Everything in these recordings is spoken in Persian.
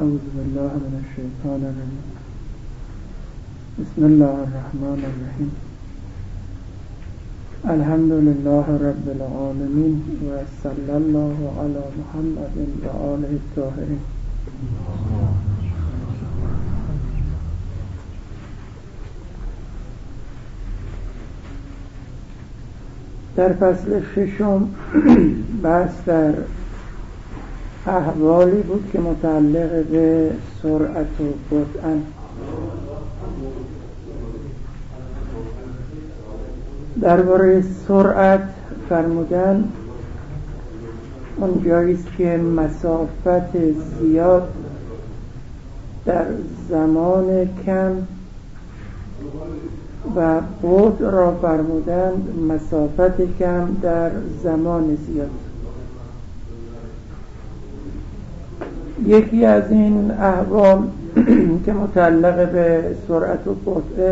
أعوذ بالله من الشيطان الرجيم. بسم الله الرحمن الرحيم. الحمد لله رب العالمين وصلى الله على محمد وآله الطاهرين. در فصل ششم بحث در احوالی بود که متعلق به سرعت و بطء. درباره سرعت فرمودن اون جاییست که مسافت زیاد در زمان کم و بعد را فرمودند مسافت کم در زمان زیاد. یکی از این احوال که متعلق به سرعت و بطء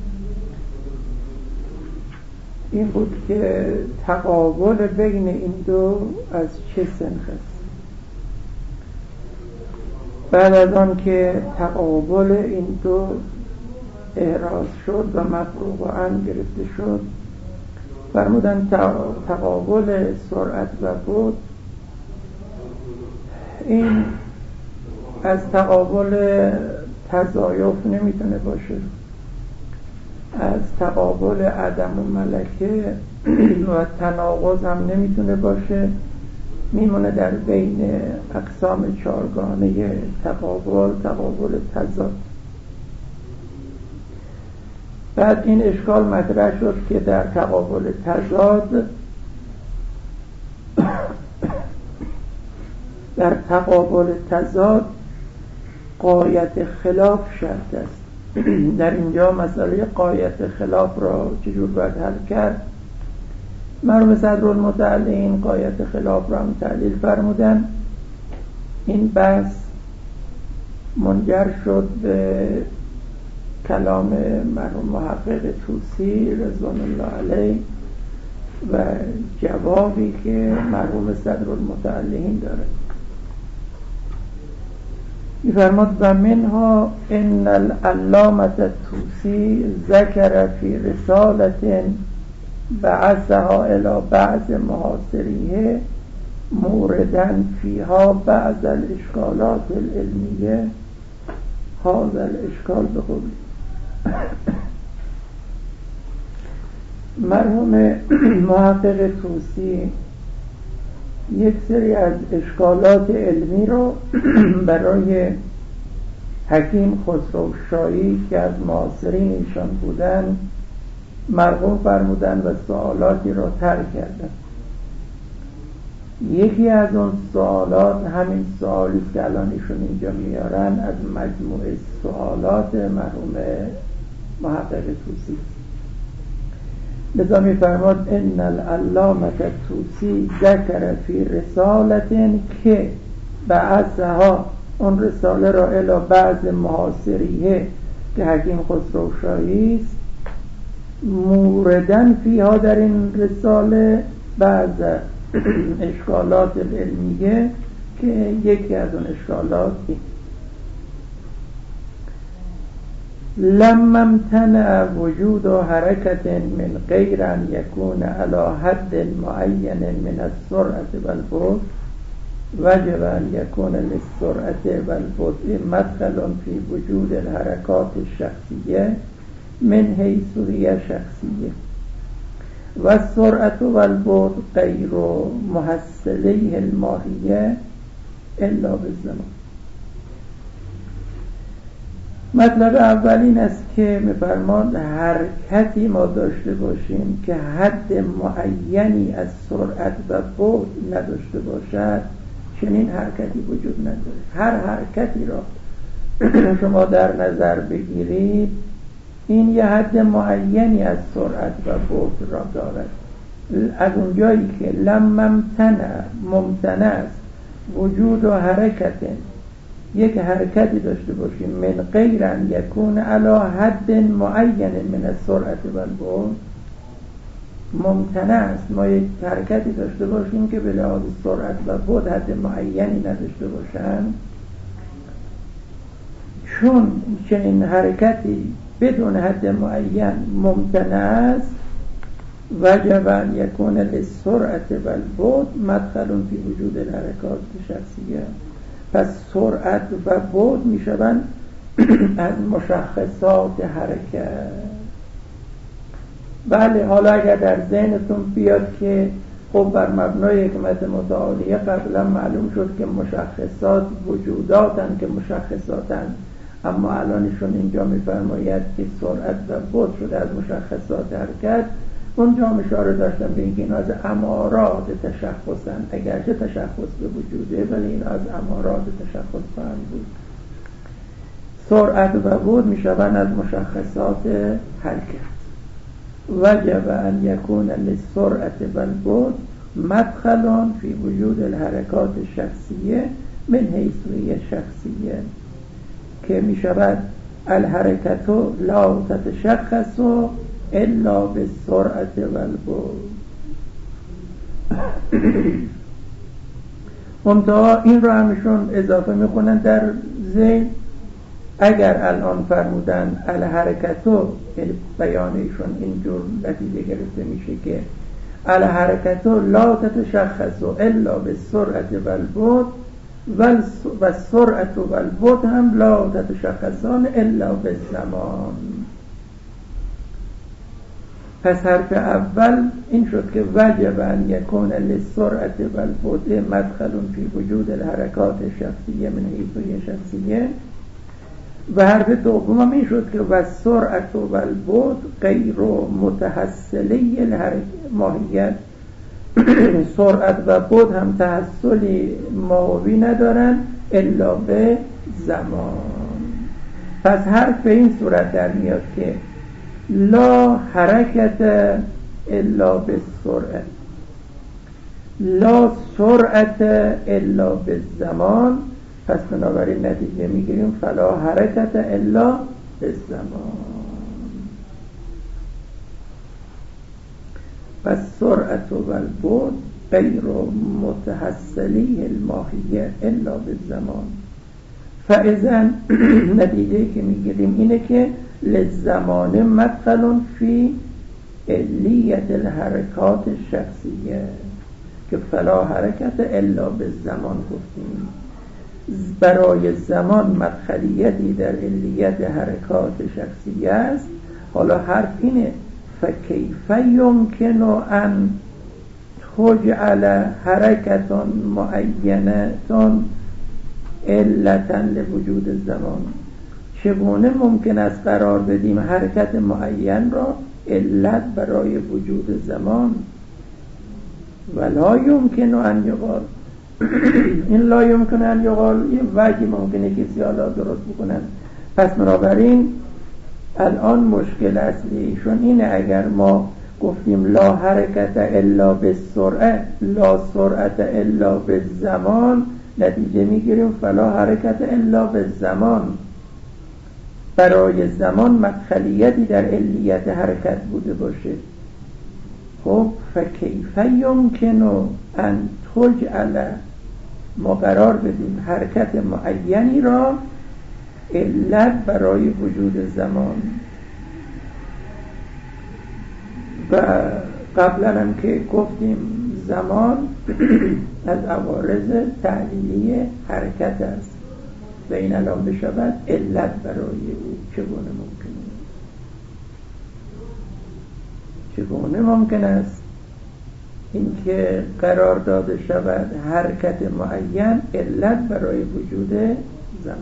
این بود که تقابل بین این دو از چه سنخ است. بعد از آن که تقابل این دو احراز شد و مفروغ عن گرفته شد، فرمودن تقابل سرعت و بعد این از تقابل تضایف نمیتونه باشه، از تقابل عدم و ملکه و تناقض هم نمیتونه باشه، میمونه در بین اقسام چارگانه تقابل تضاد. بعد این اشکال مطرح شد که در تقابل تضاد غایت خلاف شرط است. در اینجا مسئله غایت خلاف را چجور باید حل کرد؟ مرحوم صدرالمتعلین غایت خلاف را هم تعلیل فرمودن. این بحث منجر شد به کلام مرحوم محقق طوسی رضوان الله علیه و جوابی که مرحوم صدرالمتعلین داره. می‌فرماد و منها ان العلامة الطوسی ذکر فی رسالة بعثها الى بعض محاصریه موردا فیها بعض الاشکالات العلمیه هذا الاشکال بقوله. مرحوم محقق طوسی یک سری از اشکالات علمی رو برای حکیم خسروشاهی که از معاصرین ایشان بودن مرغوم فرمودن و سوالاتی رو طرح کردن. یکی از اون سوالات همین سوالی که الان ایشون اینجا میارن از مجموعه سوالات مرحوم محقق طوسی. لذا میفرماد ان العلامة الطوسی ذکر فی رسالة که بعثها، اون رساله را الی بعض محاصریه که حکیم خسروشاهی است، موردن فیها، در این رساله بعض اشکالات علمیه که یکی از اون اشکالات این لما امتنع وجود حرکت من غیر ان یکون علی حد معین من السرعة والبطء وجب ان یکون للسرعة والبطء مدخل فی وجود الحرکات الشخصیه من حیث هی شخصیه و السرعة والبطء غیر محصله الماهیه الا بالزمان. مطلب اول این است که می‌فرماد حرکتی ما داشته باشیم که حد معینی از سرعت و بعد نداشته باشد، چنین حرکتی وجود نداره. هر حرکتی را شما در نظر بگیرید این یه حد معینی از سرعت و بعد را دارد. از اونجایی که لم ممتنع است وجود و حرکت، یک حرکتی داشته باشیم من غیر ان یکون علی حد معین من السرعة والبطء، ممتنع است ما یک حرکتی داشته باشیم که به لحاظ سرعت و بعد حد معینی نداشته باشن، چون چنین حرکتی بدون حد معین ممتنع است وجب ان یکون للسرعت و البعد مدخل فی وجود الحرکات شخصیه. پس سرعت و بعد می شوند از مشخصات حرکت. بله، حالا اگر در ذهنتون بیاد که خب بر مبنای حکمت متعالیه قبلا معلوم شد که مشخصات وجوداتن که مشخصاتن، اما الانشون اینجا میفرماید که سرعت و بعد شده از مشخصات حرکت، اونجا هم اشاره داشتم به اینکه این از امارات تشخصن، اگرچه تشخص به وجوده ولی این از امارات تشخص خواهند بود. سرعت و بعد میشوند از مشخصات حرکت. وجب ان یکون للسرعت و البعد مدخل فی وجود الحرکات الشخصیه من حیث هی شخصیه، که می شود الحرکت لا تتشخص الا بالسرعت و البعد. منتها این رو همشون اضافه می کنن در ذیل. اگر الان فرمودن الحرکتو، بیانشون اینجور نتیجه گرفته میشه که الحرکتو لا تتشخص الا بالسرعت و البعد و السرعت و البعد هم لا تتشخصان الا بالزمان. پس حرف اول این شد که وجب ان یکون للسرعت و البعد مدخل فی وجود الحرکات الشخصیه من حیث هی شخصیه، و حرف دوم هم این شد که و سرعت و البعد غیر متحصلی ماهیت، سرعت و بعد هم تحصلی ماهوی ندارن الا به زمان. پس حرف به این صورت در میاد که لا حرکت الا بالسرعت، لا سرعت الا بالزمان. پس بنابراین نتیجه میگیریم فلا حرکت الا بالزمان. پس سرعت و البعد غیر متحصلی الماهیه الا بالزمان. فاذا نتیجه که میگیریم اینه که للزمان مدخل فی علیت الحرکات الشخصیه، که فلا حرکت الا بالزمان گفتیم. برای زمان مدخلیتی در علیت حرکات شخصیه است. حالا حرف اینه فکیف یمکن ان تجعل حرکت معینه علتا لوجود الزمان، چگونه ممکن است قرار بدیم حرکت معین را علت برای وجود زمان؟ ولا یمکن ان یقال، این لا یمکن ان یقال یه وجه ممکنه کسی حالا درست بکنن. پس بنابراین الان مشکل اصلیشون اینه اگر ما گفتیم لا حرکت الا بالسرعه لا سرعت الا بالزمان، نتیجه میگیریم فلا حرکت الا بالزمان. برای زمان مدخلیتی در علیت حرکت بوده باشه. خب فکیف یمکن ان تجعل، ما قرار بدیم حرکت معینی را علت برای وجود زمان. و قبلا هم که گفتیم زمان از عوارض تعلیلی حرکت است و این الان بشود علت برای او. چگونه ممکن است اینکه قرار داده شود حرکت معین علت برای وجود زمان؟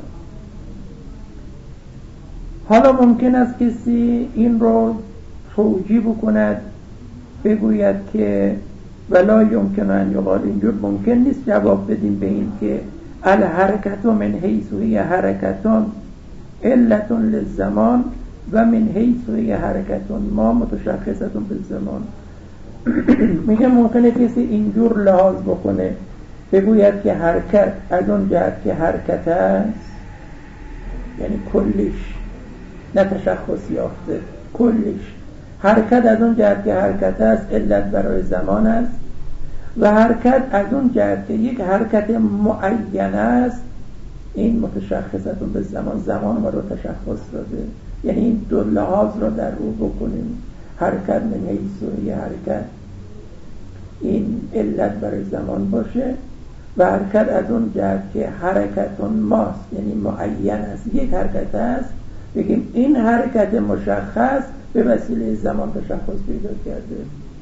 حالا ممکن است کسی این رو توجیه بکند، بگوید که ولا یمکن ان یقال، اینجور ممکن نیست جواب بدیم به این که الحرکت من حیث هی حرکتان علت للزمان و من حیث هی حرکتان ما متشخصتون بالزمان. میگه ممکنه کسی اینجور لحاظ بکنه، بگوید که حرکت از اون جهت که حرکت است، یعنی کلیش نه تشخص یافته، کلیش حرکت از اون جهت که حرکت است علت برای زمان است، و حرکت از اون جهت که یک حرکت معین است این متشخصتون به زمان ما رو تشخص داده، یعنی این دو لحاظ رو در او بکنیم. حرکت من حیث و حرکت این علت برای زمان باشه و حرکت از اون جهت که حرکتون ماست، یعنی معین است، یک حرکت است، بگیم این حرکت مشخص به وسیله زمان تشخص پیدا کرده.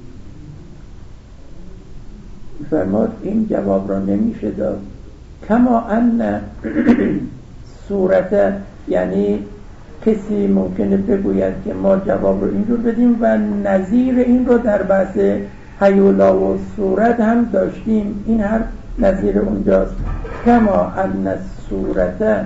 فرمود این جواب را نمیشه داد. کما ان صورت، یعنی کسی ممکنه بگوید که ما جواب رو اینجور بدیم و نظیر این رو در بحث هیولا و صورت هم داشتیم، این هر نظیر اونجاست. کما ان صورت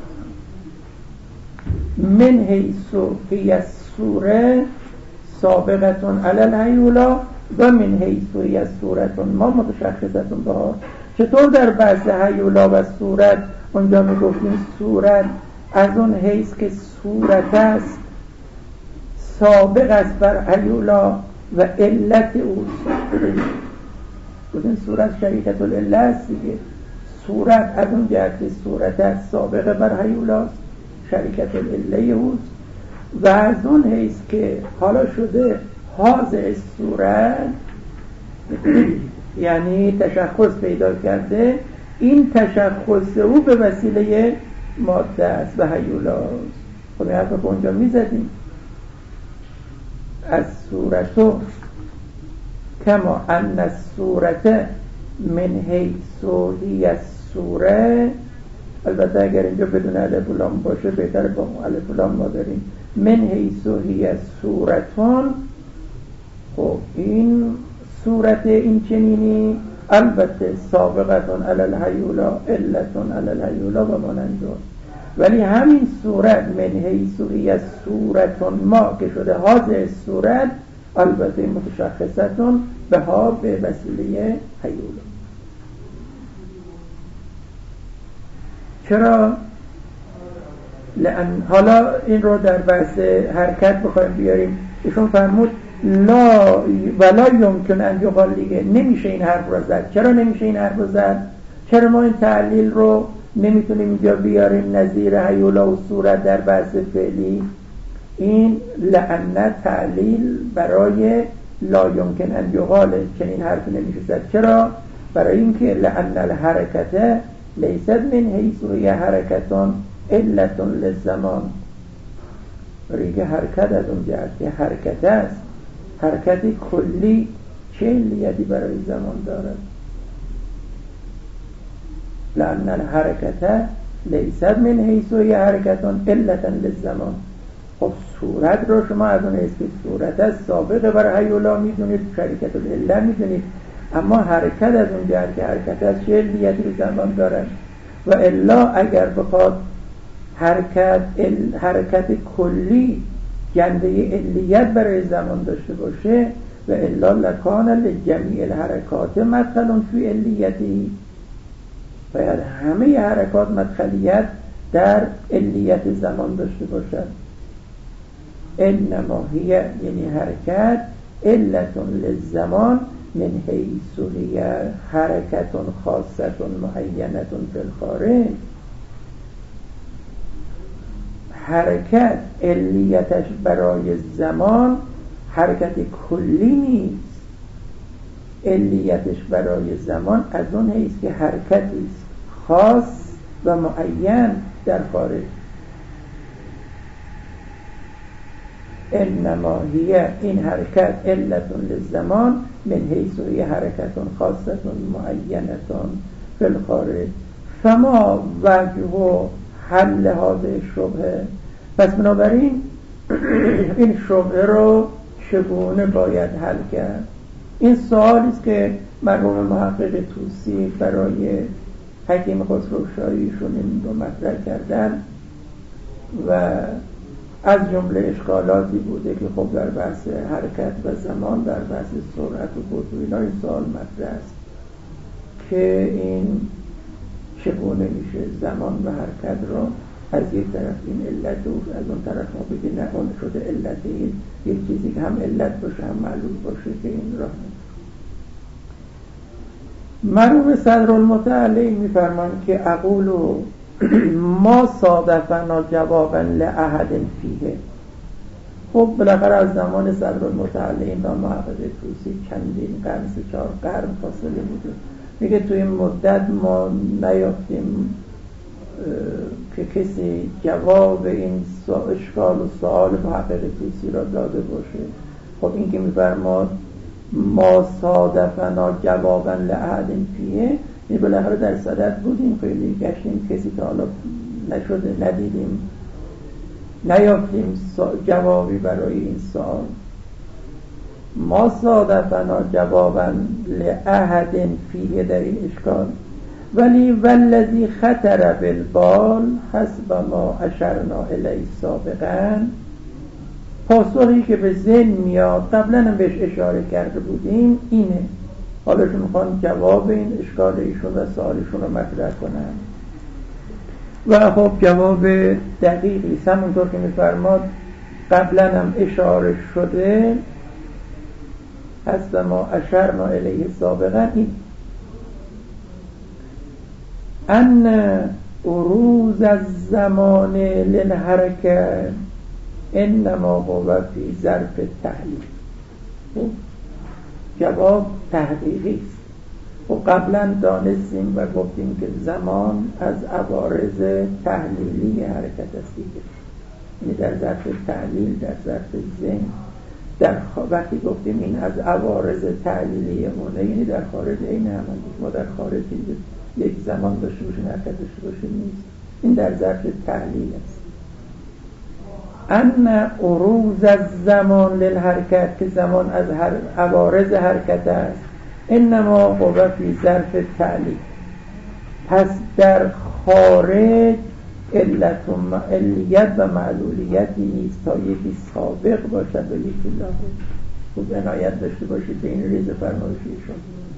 من حیث هی الصوره سابقتون علی الهیولا و من حیث هی صورتون ما متشخصتون بها. چطور در بحث هیولا و صورت اونجا میگفتیم صورت از اون حیث که صورت است سابق است بر هیولا و علت اوست. این صورت شریکت العله است دیگه. صورت از اون جهت که صورت است سابق بر هیولا شریکت العله اوست و از اون حیث که حالا شده حاضر صورت یعنی تشخص پیدا کرده، این تشخص او به وسیله ماده است و هیولاست. خب این حرف رو اونجا میزدیم از صورتو کما ان الصورت من حیث هی الصوره. البته اگر اینجا بدون الف و لام باشه بهتره، با الف و لام ما داریم من حیث هی الصورتون. خب این صورت این چنینی البته سابقتون علی الهیولا علتون علی الهیولا و مانند، ولی همین صورت من حیث هی الصورتون ما که شده حاضر صورت البته متشخصتون به ها به وسیله هیولا. چرا؟ لأن حالا این رو در بحث حرکت بخوایم بیاریم، ایشون فرمود لا ولا یمکن ان یقال دیگه نمیشه این حرف رو زد. چرا نمیشه این حرف رو زد؟ چرا ما این تعلیل رو نمیتونیم اینجا بیاریم نظیر هیولا و صورت در بحث فعلی؟ این لعنت تعلیل برای لا یمکن ان یقال، چنین حرف نمیشه زد. چرا؟ برای اینکه لأن الحرکت لیست من حیث هی حرکتون علتون للزمان. برای اینکه حرکت از اون جهت که حرکت است، حرکت کلی چه علیتی برای زمان دارد؟ لأن الحرکت لیست من حیث هی حرکتون علتا للزمان. خب صورت رو شما از اون حیث که صورت است سابقه برای هیولا میدونید، شریکت العله میدونید، اما حرکت از اون جهت که حرکت است چه علیتی به زمان دارد؟ و الا اگر بخواد حرکت کلی جنبه علیت برای زمان داشته باشه و الا لکان لجمیع الحرکات مدخل فی علیتی، باید همه حرکات مدخلیت در علیت زمان داشته باشد. انما هی یعنی حرکت علتون للزمان من حیث هی حرکتون خاصتون معینتون فی الخارج. حرکت علیتش برای زمان حرکت کلی نیست، علیتش برای زمان از اون حیث که حرکتی خاص و معین در خارج. انما هی این حرکت علتون للزمان من حیث هی حرکتون خاصتون معینتون فی الخارج. فما وجه حل هذه شبهه. پس بنابراین این شبهه رو چگونه باید حل کرد؟ این سوالی است که مرحوم محقق طوسی برای حکیم خسروشاهیشون این رو مطرح کردن و از جمله اشکالاتی بوده که خب در بحث حرکت و زمان، در بحث سرعت و بطء اینا این سوال مطرح است که این چگونه میشه زمان و حرکت رو از یک طرف این علت و از اون طرف ما بگیم نه اون شده علت، این یک چیزی که هم علت باشه هم معلول باشه که این راه مرحوم صدرالمتعلی میفرمان که اقول ما صادفنا جوابا لأحد فیه. خب بالاخره از زمان صدرالمتعلین تا محقق طوسی چندین قرن، 3-4 قرن فاصله بوده. میگه توی این مدت ما نیافتیم که کسی جواب این اشکال و سوال محقق طوسی را داده باشه. خب این که میفرماد ما صادفنا جوابا لأحد فیه، این بالاخره در صدد بودیم، خیلی گشتیم، کسی تا حالا نشده، ندیدیم، نیافتیم جوابی برای این سوال. ما صادفنا جوابا لأحد فیه در این اشکال، ولی والذی خطر بالبال حسب ما اشرنا الیه سابقا، پاسخی که به ذهن میاد قبلا هم بهش اشاره کرده بودیم اینه. حالا شما میخوان جواب این اشکال ایشون و سوالشون رو مطرح کنن و خب جواب دقیقی همونطور که میفرماد قبلا هم اشاره شده، حسب ما اشرنا الیه سابقا، این ان عروض الزمان للحرکه انما هو فی ظرف تحلیل. جواب تحقیقی است. و قبلا دانستیم و گفتیم که زمان از عوارض تحلیلی حرکت است دیگه، یعنی در ظرف تحلیل، در ظرف ذهن. وقتی گفتیم این از عوارض تحلیلی مونه، یعنی در خارج این عمل، ما در خارج یک زمان داشته باشیم، حرکت داشته باشیم نیست، این در ظرف تحلیل است. ان عروض الزمان للحرکت، که زمان از عوارض حرکت است، انما هو فی ظرف تعلیل، پس در خارج علیت و معلولیتی نیست تا یکی سابق باشد و یکی لاحق. خوب عنایت داشته باشید به این ریز فرمایشیشون.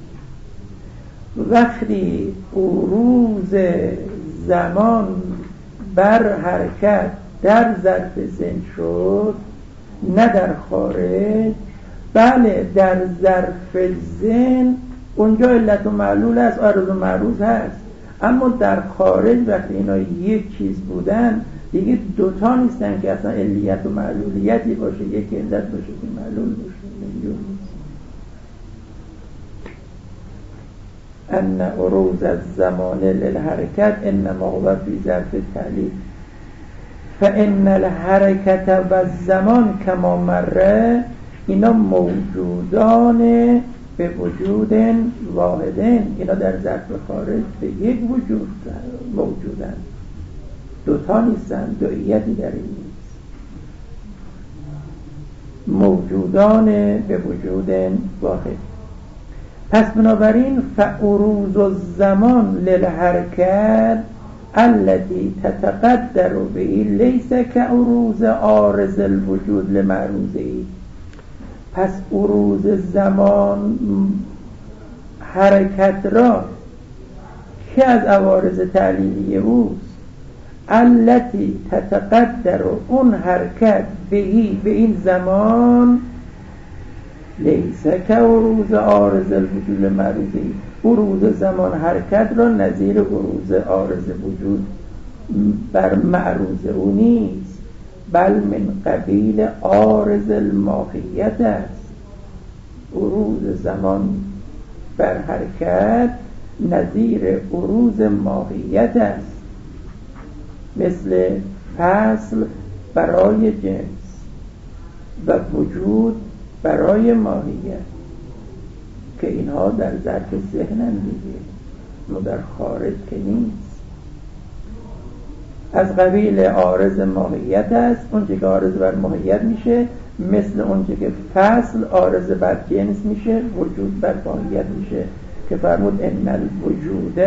وقتی عروض زمان بر حرکت در ظرف ذهن شد، نه در خارج، بله در ظرف ذهن اونجا علت و معلول است، عارض و معروض هست، اما در خارج وقتی اینا یک چیز بودن دیگه دوتا نیستن که اصلا علیت و معلولیتی باشه، یک علت باشه که معلول باشه، اینجور نیست. ان عروض الزمان للحرکت انما هو فی ظرف تعلیل فان الحرکت و الزمان کما مره، اینا موجودان به وجود واحدن، اینا در ظرف خارج به یک وجود موجودن، دوتا نیستن، دوئیتی در این نیست، موجودان به وجود واحد. پس بنابراین فعروض الزمان للحرکت التي تتقدر به لیس کعروض عارض الوجود لمعروضه. پس عروض زمان حرکت را که از عوارض تعلیلی اوست، التي تتقدر، اون حرکت بهی به این زمان، لیس که عروض عارض الوجود لمعروضه، عروض زمان حرکت را نظیر عروض عارض وجود بر معروض او نیست، بل من قبیل عارض الماهیت است. عروض زمان بر حرکت نظیر عروض ماهیت است، مثل فصل برای جنس و وجود برای ماهیت، که اینها در ظرف ذهنن دیگه، ما در خارج که نیست. از قبیل عارض ماهیت است، اونچه که عارض بر ماهیت میشه، مثل اونچه که فصل عارض بر جنس میشه، وجود بر ماهیت میشه، که فرمود ان الوجود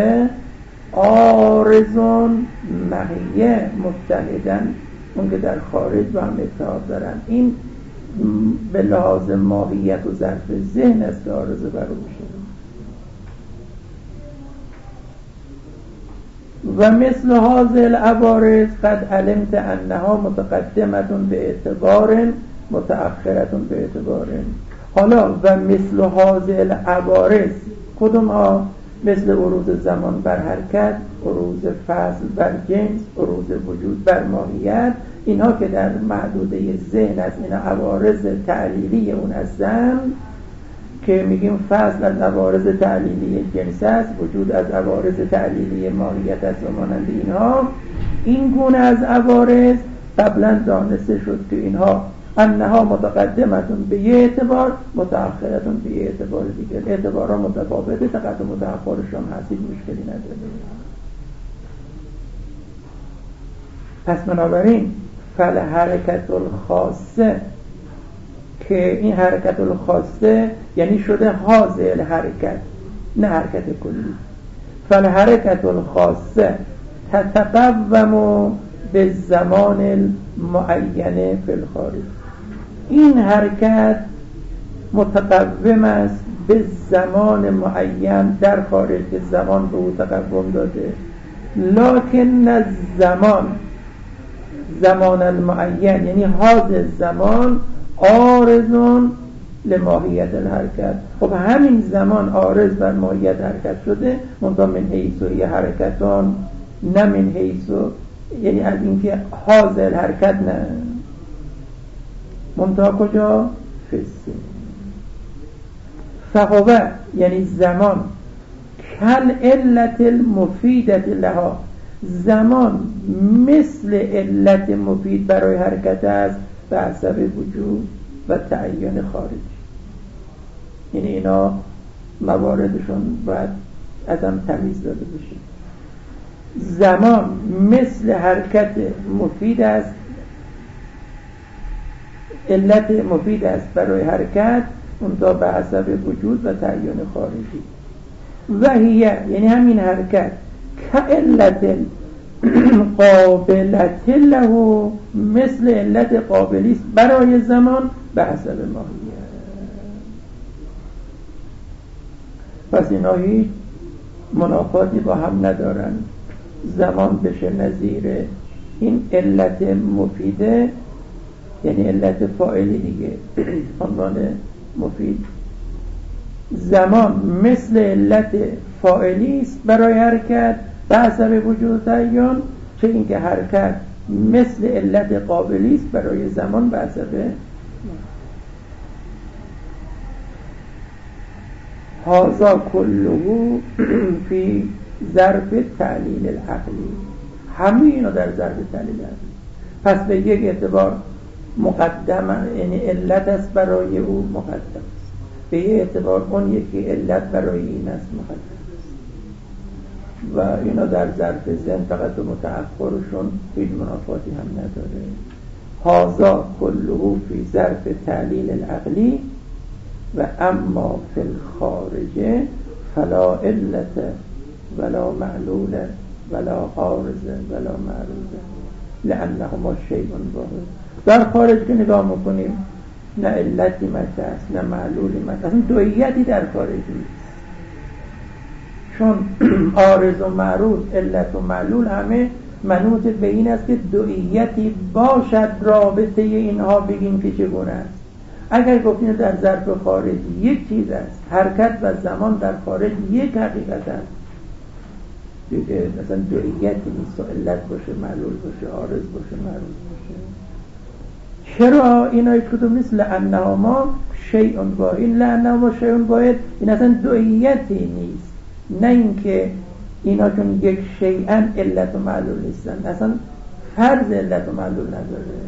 عارضون ماهیه متحدن، اون که در خارج با هم اتحاد دارن. این به لحاظ ماهیت و ظرف ذهن است که عارض بر او میشه. و مثل هذه العوارض قد علمت انها متقدمه به اعتبار متأخره به اعتبار. حالا و مثل هذه العوارض کدوم ها؟ مثل عروض زمان بر حرکت، عروض فصل بر جنس، عروض وجود بر ماهیت، اینها که در محدوده ذهن از اینا عوارض تعلیلی اون هستن که میگیم فصل از عوارض تعلیلی جنس است، وجود از عوارض تعلیلی ماهیت است و مانند اینها. این گونه از عوارض قبلا دانسته شد که اینها انها متقدمتون به یه اعتبار، متأخرتون به یه اعتبار دیگر. اعتبارها متفاوته، تقدم متأخرشون هستی، مشکلی نداره. پس بنابراین فالحرکت الخاصه، که این حرکت الخاصه یعنی شده حاضر الحرکت، نه حرکت کلی. فالحرکت الخاصه تتقوم به زمان المعینه فی الخارج. این حرکت متقوم است به زمان معین در خارج که زمان به او تقوم داده، لکن زمان المعین یعنی حاضر زمان عارضون لماهیت الحرکت. خب همین زمان عارض بر ماهیت حرکت شده، منتها من حیث و حرکتان، نه من حیث، یعنی از اینکه حاضر حرکت نه، منتها کجا؟ فسه. فهوه یعنی زمان کل علت المفیدت لها، زمان مثل علت مفید برای حرکت است به حسب وجود و تعین خارج. یعنی اینا مواردشون باید ازم تمیز داده بشه. زمان مثل حرکت مفید است، علت مفید است برای حرکت، اونتا به حسب وجود و تعین خارجی. و هیه یعنی همین حرکت که علت قابلت له، مثل علت قابلی است برای زمان به حسب ماهیت. پس اینا هیچ منافاتی با هم ندارن. زمان بشه نظیر این علت مفیده، یعنی علت فاعلی دیگه، عنوان مفید. زمان مثل علت فاعلی است برای حرکت به حسب وجود تعین، چه اینکه حرکت مثل علت قابلی است برای زمان به حسب. هذا کله فی ظرف تعلیل العقلی، همه اینا در ظرف تعلیل عقلی. پس به یک اعتبار مقدم، یعنی علت است برای او مقدم است، به یک اعتبار اون یکی علت برای این است مقدم است. و اینا در ظرف ذهن فقط به متأخرشون هیچ منافاتی هم نداره. هذا کله فی ظرف تعلیل العقلی و اما فی الخارج فلا علت ولا معلول ولا عارض ولا معروض لانهما شیء واحد. در خارج که نگاه میکنیم نه علتی مطرح است نه معلولی مطرح، اصلا دوییتی در خارج نیست، چون عارض و معروض، علت و معلول همه منوط به این است که دوییتی باشد رابطه اینها بگیم که چگونه است. اگر گفتیم در ظرف خارج یک چیز است، حرکت و زمان در خارج یک حقیقت است، دیگه مثلا دوییتی نیست، علت باشه معلول باشه، عارض باشه معروض باشه. چرا اینا یک کدوم نیست؟ لانهما شیء واحد. لانهما شیء واحد این اصلا دوییتی نیست، نه اینکه اینا چون یک شیئا علت و معلول نیستن، اصلا فرض علت و معلول نداره.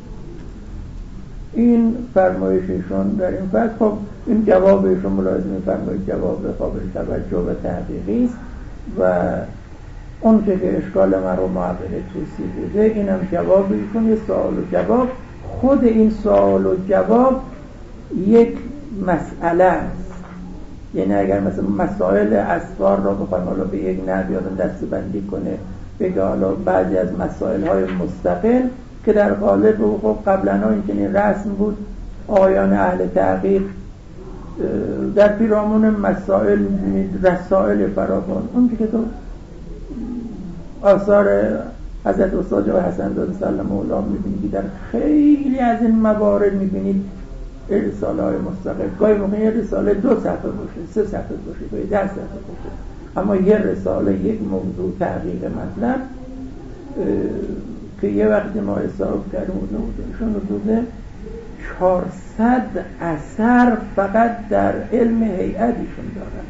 این فرمایششون در این فصل. خب این جوابشون ملاحظه می‌فرمایید جواب قابل توجه و تحقیقی است و اون که اشکال مرحوم معبد طوسی بوده اینم جوابشون یه سوال و جواب. خود این سوال و جواب یک مسئله است، یعنی اگر مثلا مسائل اسفار را بخوایم حالا به یک نحوی دسته‌بندی کنه، بگه حالا بعضی از مسائل های مستقل که در قالب و خب قبلا ها این رسم بود، آیان اهل تحقیق در پیرامون مسائل رسائل فراوان، اون که تو آثار حضرت استاد جواد حسن زاده سلام الله میبینید، در خیلی از این موارد میبینید رساله های مستقل، گاهی موقع یه رساله 2 صفحه باشه، 3 صفحه باشه، گاهی 10 صفحه باشه، اما یه رساله، یک موضوع تحقیق مطلب که یه وقتی ما حساب کردیم حدودشون حدود 400 اثر فقط در علم هیئتشون دارن.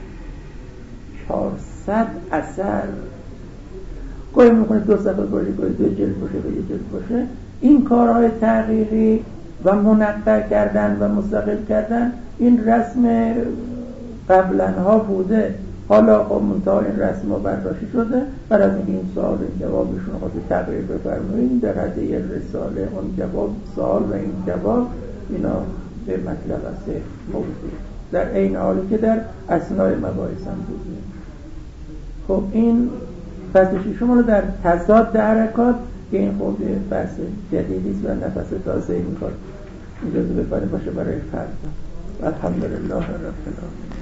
400 اثر، گاهی میکنه 2 صفحه باشه، گاهی 2 جلد باشه، گاهی 1 جلد باشه. این کارهای تحقیقی و منقع کردن و مستقل کردن این رسم قبلنها بوده. حالا خب منتها این رسم ها برداشته شده. بعد از اینکه این سوال این جوابشون خواهد تغییر بفرمایید در حد یه رساله اون جواب سوال و این جواب اینا به مطلب است موضوع در این حالی که در اثنای مباحث هم بوده. خب این فصل ششم رو در تضاد حرکات که این خود بحث جدیدیست و نفس تازه‌ای میخواد اجازه بفرمایید باشه برای فردا. الحمدلله رب العالمین.